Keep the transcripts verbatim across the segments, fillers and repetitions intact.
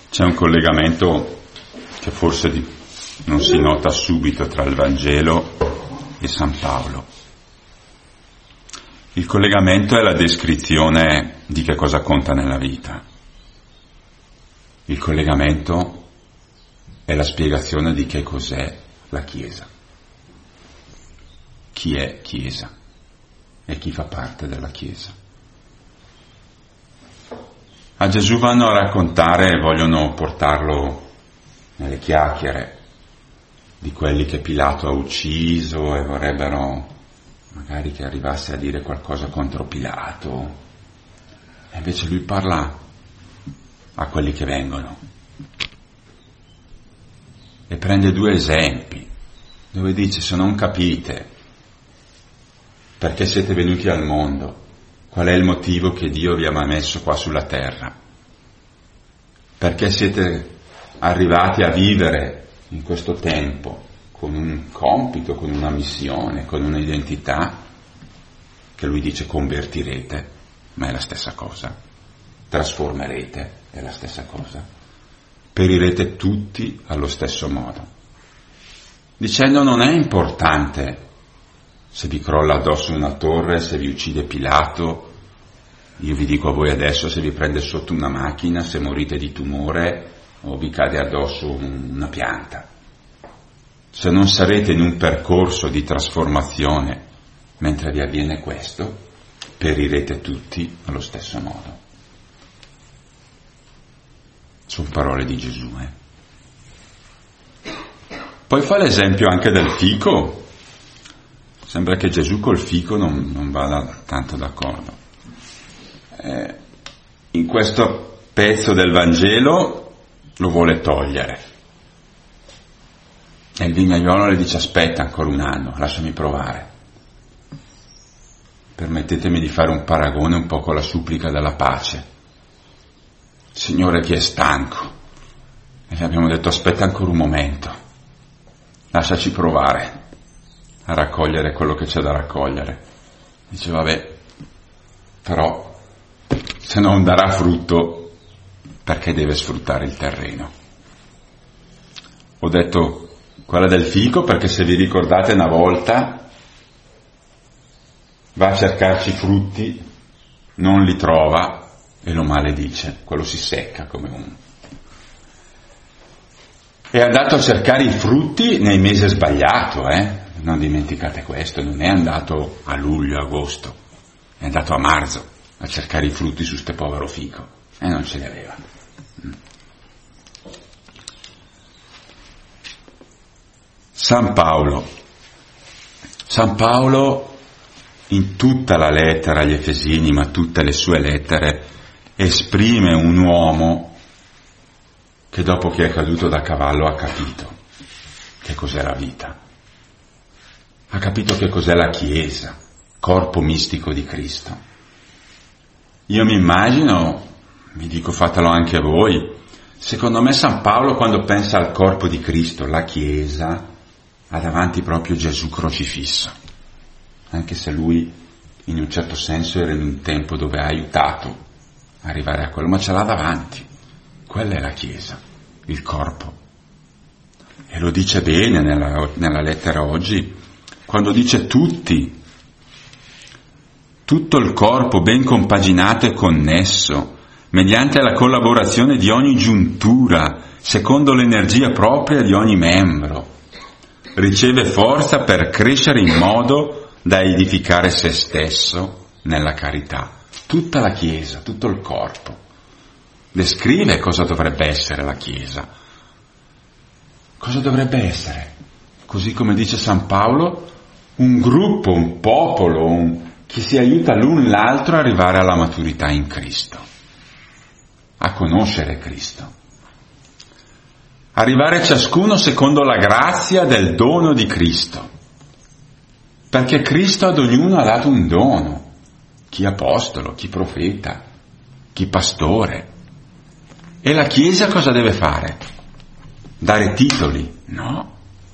C'è un collegamento che forse non si nota subito tra il Vangelo e San Paolo. Il collegamento è la descrizione di che cosa conta nella vita. Il collegamento è la spiegazione di che cos'è la Chiesa. Chi è Chiesa e chi fa parte della Chiesa. A Gesù vanno a raccontare e vogliono portarlo nelle chiacchiere di quelli che Pilato ha ucciso e vorrebbero magari che arrivasse a dire qualcosa contro Pilato. E invece lui parla a quelli che vengono e prende due esempi dove dice: se non capite perché siete venuti al mondo, qual è il motivo che Dio vi ha messo qua sulla terra, perché siete arrivati a vivere in questo tempo con un compito, con una missione, con un'identità che lui dice convertirete, ma è la stessa cosa, trasformerete, è la stessa cosa, perirete tutti allo stesso modo, dicendo: non è importante se vi crolla addosso una torre, se vi uccide Pilato. Io vi dico a voi adesso, se vi prende sotto una macchina, se morite di tumore o vi cade addosso una pianta. Se non sarete in un percorso di trasformazione mentre vi avviene questo, perirete tutti allo stesso modo. Sono parole di Gesù. Eh? Poi fa l'esempio anche del fico. Sembra che Gesù col fico non, non vada tanto d'accordo. Eh, in questo pezzo del Vangelo lo vuole togliere. E il vignaiolo le dice: aspetta ancora un anno, lasciami provare. Permettetemi di fare un paragone un po' con la supplica della pace. Signore, chi è stanco? E gli abbiamo detto: aspetta ancora un momento, lasciaci provare a raccogliere quello che c'è da raccogliere. Dice: vabbè, però se non darà frutto, perché deve sfruttare il terreno? Ho detto quella del fico perché, se vi ricordate, una volta va a cercarci frutti, non li trova e lo maledice, quello si secca come un... È andato a cercare i frutti nel mese sbagliato, eh? Non dimenticate questo, non è andato a luglio, agosto, è andato a marzo a cercare i frutti su ste povero fico e non ce li aveva. San Paolo. San Paolo in tutta la lettera agli Efesini, ma tutte le sue lettere, esprime un uomo che dopo che è caduto da cavallo ha capito che cos'è la vita. Ha capito che cos'è la Chiesa, corpo mistico di Cristo. Io mi immagino, vi dico fatelo anche a voi, secondo me San Paolo, quando pensa al corpo di Cristo, la Chiesa, ha davanti proprio Gesù crocifisso, anche se lui in un certo senso era in un tempo dove ha aiutato a arrivare a quello, ma ce l'ha davanti. Quella è la Chiesa, il corpo. E lo dice bene nella, nella lettera oggi, quando dice tutti, tutto il corpo ben compaginato e connesso, mediante la collaborazione di ogni giuntura, secondo l'energia propria di ogni membro, riceve forza per crescere in modo da edificare se stesso nella carità. Tutta la Chiesa, tutto il corpo, descrive cosa dovrebbe essere la Chiesa. Cosa dovrebbe essere? Così come dice San Paolo, un gruppo, un popolo, un, che si aiuta l'un l'altro ad arrivare alla maturità in Cristo, a conoscere Cristo. Arrivare ciascuno secondo la grazia del dono di Cristo, perché Cristo ad ognuno ha dato un dono, chi apostolo, chi profeta, chi pastore. E la Chiesa cosa deve fare? Dare titoli? No.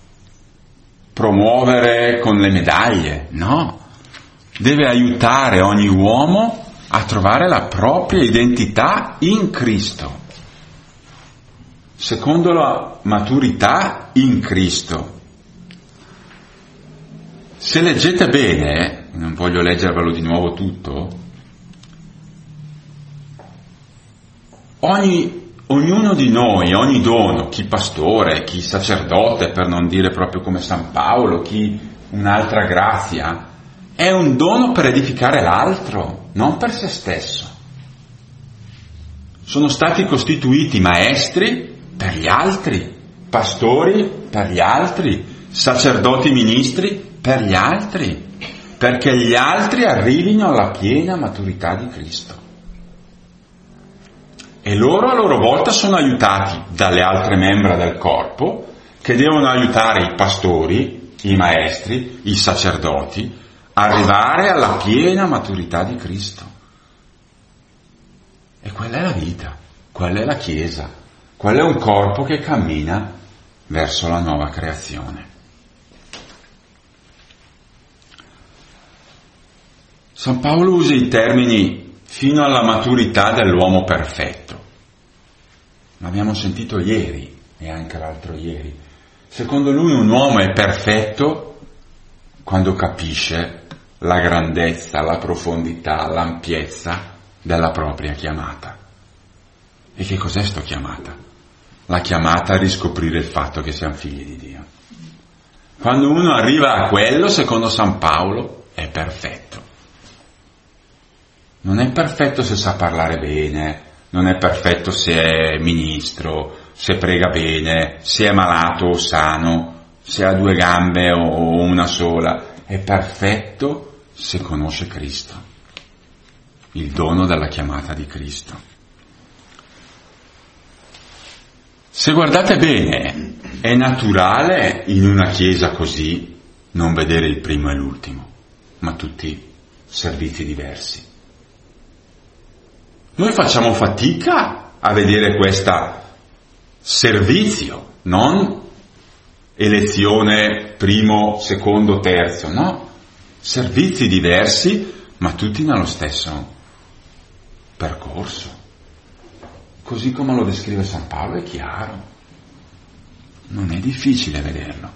Promuovere con le medaglie? No. Deve aiutare ogni uomo a trovare la propria identità in Cristo. secondo la maturità in Cristo. Se leggete bene, non voglio leggervelo di nuovo tutto, ogni, ognuno di noi, ogni dono, chi pastore, chi sacerdote, per non dire proprio come San Paolo, chi un'altra grazia, è un dono per edificare l'altro, non per se stesso. Sono stati costituiti maestri per gli altri, pastori per gli altri, sacerdoti ministri per gli altri, perché gli altri arrivino alla piena maturità di Cristo. E loro a loro volta sono aiutati dalle altre membra del corpo, che devono aiutare i pastori, i maestri, i sacerdoti, a arrivare alla piena maturità di Cristo. E quella è la vita, quella è la Chiesa, quello è un corpo che cammina verso la nuova creazione. San Paolo usa i termini fino alla maturità dell'uomo perfetto. L'abbiamo sentito ieri e anche l'altro ieri. Secondo lui un uomo è perfetto quando capisce la grandezza, la profondità, l'ampiezza della propria chiamata. E che cos'è sto chiamata? La chiamata a riscoprire il fatto che siamo figli di Dio. Quando uno arriva a quello, secondo San Paolo, è perfetto. Non è perfetto se sa parlare bene, non è perfetto se è ministro, se prega bene, se è malato o sano, se ha due gambe o una sola. È perfetto se conosce Cristo, il dono della chiamata di Cristo. Se guardate bene, è naturale in una chiesa così non vedere il primo e l'ultimo, ma tutti servizi diversi. Noi facciamo fatica a vedere questo servizio, non elezione primo, secondo, terzo, no? Servizi diversi, ma tutti nello stesso percorso. Così come lo descrive San Paolo è chiaro, non è difficile vederlo.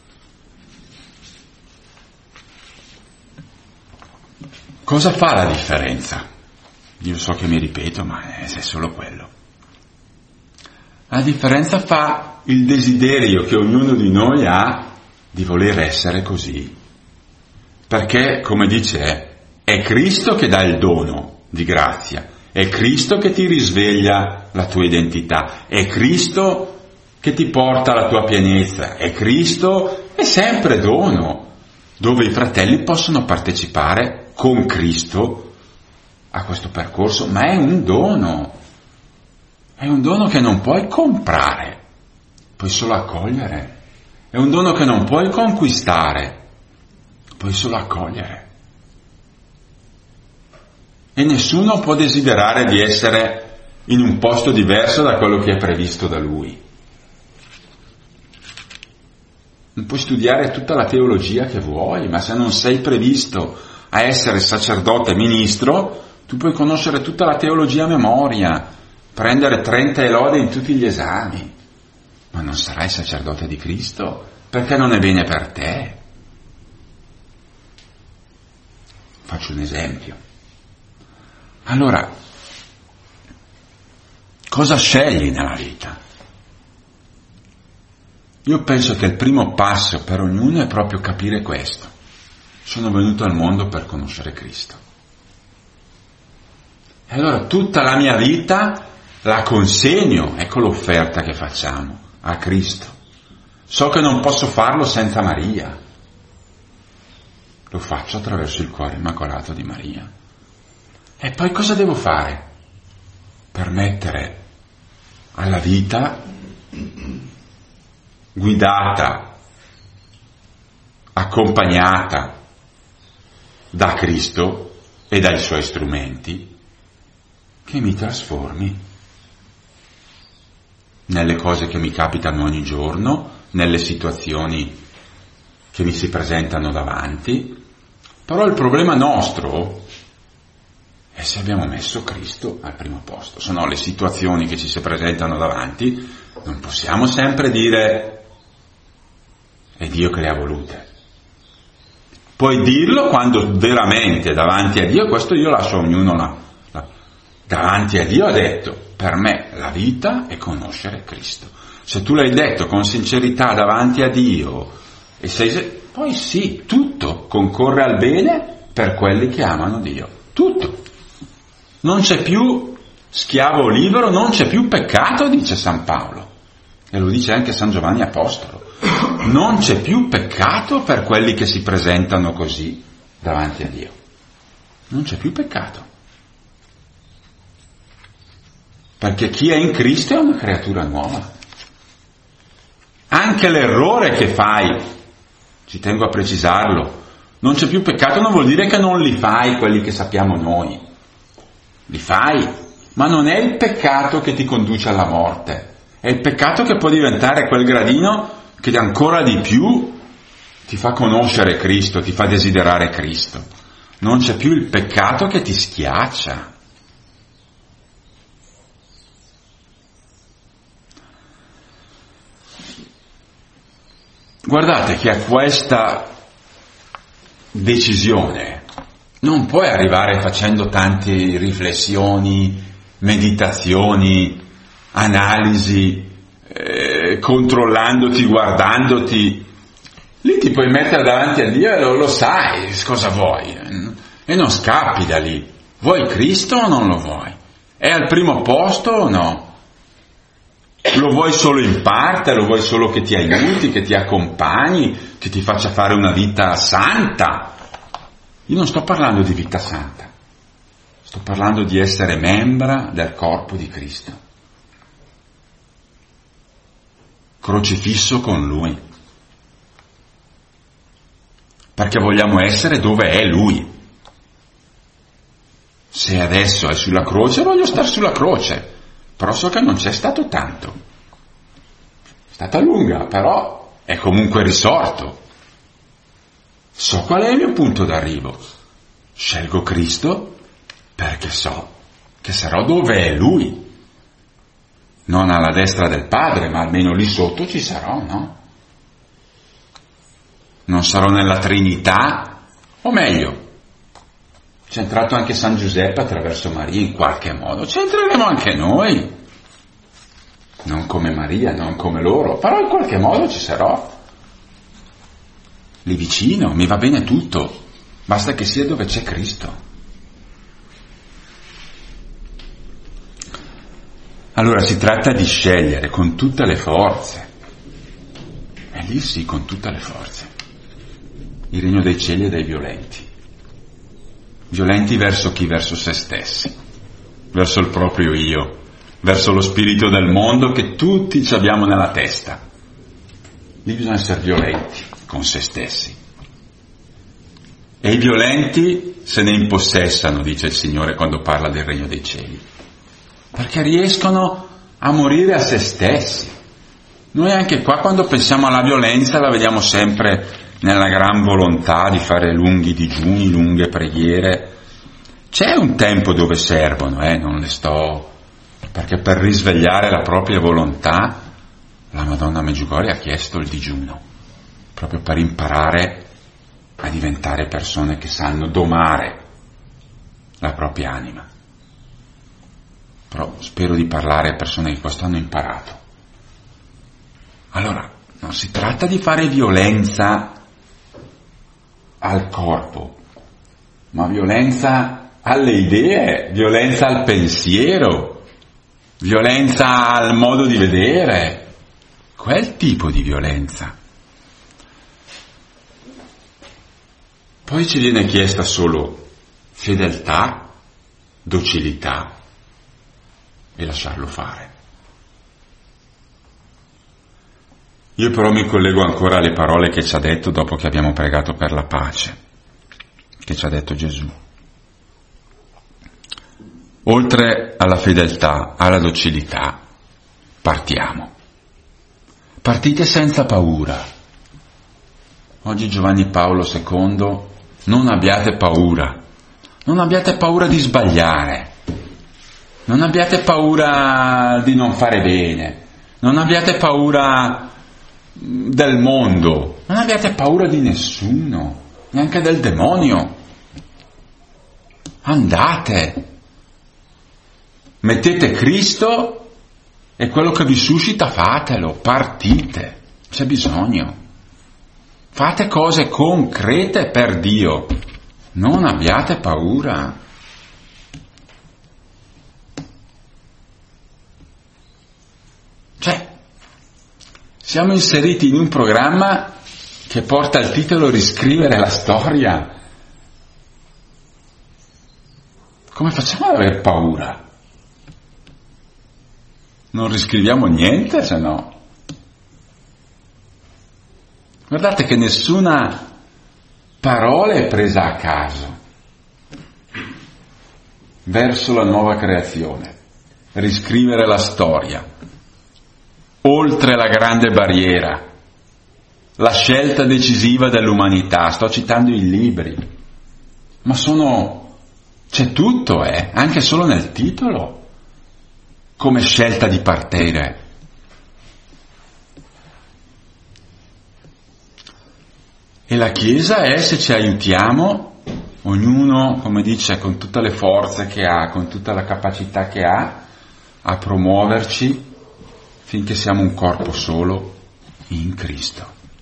Cosa fa la differenza? Io so che mi ripeto, ma è solo quello. La differenza fa il desiderio che ognuno di noi ha di voler essere così. Perché, come dice, è Cristo che dà il dono di grazia, è Cristo che ti risveglia la tua identità, è Cristo che ti porta alla tua pienezza, è Cristo, è sempre dono, dove i fratelli possono partecipare con Cristo a questo percorso, ma è un dono, è un dono che non puoi comprare, puoi solo accogliere, è un dono che non puoi conquistare, puoi solo accogliere. E nessuno può desiderare di essere in un posto diverso da quello che è previsto da lui. Non puoi studiare tutta la teologia che vuoi, ma se non sei previsto a essere sacerdote e ministro, tu puoi conoscere tutta la teologia a memoria, prendere trenta elode in tutti gli esami, ma non sarai sacerdote di Cristo, perché non è bene per te. Faccio un esempio. Allora, cosa scegli nella vita? Io penso che il primo passo per ognuno è proprio capire questo. Sono venuto al mondo per conoscere Cristo. E allora tutta la mia vita la consegno, ecco l'offerta che facciamo, a Cristo. So che non posso farlo senza Maria. Lo faccio attraverso il cuore immacolato di Maria. E poi cosa devo fare? Permettere alla vita guidata, accompagnata da Cristo e dai suoi strumenti, che mi trasformi nelle cose che mi capitano ogni giorno, nelle situazioni che mi si presentano davanti. Però il problema nostro e se abbiamo messo Cristo al primo posto, se no le situazioni che ci si presentano davanti Non possiamo sempre dire è Dio che le ha volute. Puoi dirlo quando veramente davanti a Dio, questo io lascio a ognuno la, la, davanti a Dio ha detto, per me la vita è conoscere Cristo. Se tu l'hai detto con sincerità davanti a Dio, e sei, poi sì, tutto concorre al bene per quelli che amano Dio. Tutto. Non c'è più schiavo o libero, non c'è più peccato, dice San Paolo. E lo dice anche San Giovanni Apostolo. Non c'è più peccato per quelli che si presentano così davanti a Dio. Non c'è più peccato. Perché chi è in Cristo è una creatura nuova. Anche l'errore che fai, ci tengo a precisarlo, non c'è più peccato non vuol dire che non li fai quelli che sappiamo noi. Li fai, ma non è il peccato che ti conduce alla morte. È il peccato che può diventare quel gradino che ancora di più ti fa conoscere Cristo, ti fa desiderare Cristo. Non c'è più il peccato che ti schiaccia. Guardate che a questa decisione non puoi arrivare facendo tante riflessioni, meditazioni, analisi, eh, controllandoti, guardandoti. Lì ti puoi mettere davanti a Dio e lo, lo sai cosa vuoi e non scappi da lì. Vuoi Cristo o non lo vuoi? È al primo posto o no? Lo vuoi solo in parte? Lo vuoi solo che ti aiuti, che ti accompagni, che ti faccia fare una vita santa? Io non sto parlando di vita santa, sto parlando di essere membra del corpo di Cristo, crocifisso con Lui, perché vogliamo essere dove è Lui. Se adesso è sulla croce, voglio stare sulla croce, però so che non c'è stato tanto, è stata lunga, però è comunque risorto. So qual è il mio punto d'arrivo. Scelgo Cristo perché so che sarò dove è Lui. Non alla destra del Padre, ma almeno lì sotto ci sarò, no? Non sarò nella Trinità, o meglio, c'è entrato anche San Giuseppe attraverso Maria in qualche modo. Ci entreremo anche noi. Non come Maria, non come loro, però in qualche modo ci sarò. Lì vicino, mi va bene tutto, basta che sia dove c'è Cristo. Allora si tratta di scegliere con tutte le forze, e lì sì, con tutte le forze, il regno dei cieli e dei violenti. Violenti verso chi? Verso se stessi, verso il proprio io, verso lo spirito del mondo che tutti ci abbiamo nella testa. Lì bisogna essere violenti con se stessi. E i violenti se ne impossessano, dice il Signore quando parla del regno dei cieli, perché riescono a morire a se stessi. Noi anche qua quando pensiamo alla violenza la vediamo sempre nella gran volontà di fare lunghi digiuni, lunghe preghiere. C'è un tempo dove servono, eh, non le sto... perché per risvegliare la propria volontà la Madonna Medjugorje ha chiesto il digiuno, proprio per imparare a diventare persone che sanno domare la propria anima. Però spero di parlare a persone che questo hanno imparato. Allora, non si tratta di fare violenza al corpo, ma violenza alle idee, violenza al pensiero, violenza al modo di vedere, quel tipo di violenza. Poi ci viene chiesta solo fedeltà, docilità e lasciarlo fare. Io però mi collego ancora alle parole che ci ha detto dopo che abbiamo pregato per la pace, che ci ha detto Gesù. Oltre alla fedeltà, alla docilità, partiamo. Partite senza paura. Oggi Giovanni Paolo secondo, non abbiate paura, non abbiate paura di sbagliare, non abbiate paura di non fare bene, Non abbiate paura del mondo, non abbiate paura di nessuno, neanche del demonio. Andate, mettete Cristo e quello che vi suscita fatelo, partite, c'è bisogno. Fate cose concrete per Dio, non abbiate paura. Cioè, siamo inseriti in un programma che porta il titolo Riscrivere la storia. Come facciamo ad aver paura? Non riscriviamo niente, se no. Guardate che nessuna parola è presa a caso verso la nuova creazione. Riscrivere la storia. Oltre la grande barriera, la scelta decisiva dell'umanità. Sto citando i libri, ma sono, c'è tutto, eh, anche solo nel titolo, come scelta di partire. E la Chiesa è, se ci aiutiamo, ognuno, come dice, con tutte le forze che ha, con tutta la capacità che ha, a promuoverci finché siamo un corpo solo in Cristo.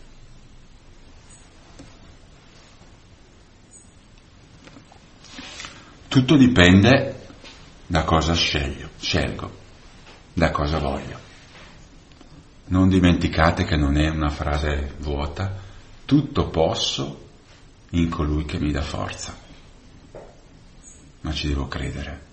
Tutto dipende da cosa sceglio, scelgo, da cosa voglio. Non dimenticate che non è una frase vuota, tutto posso in colui che mi dà forza, ma ci devo credere.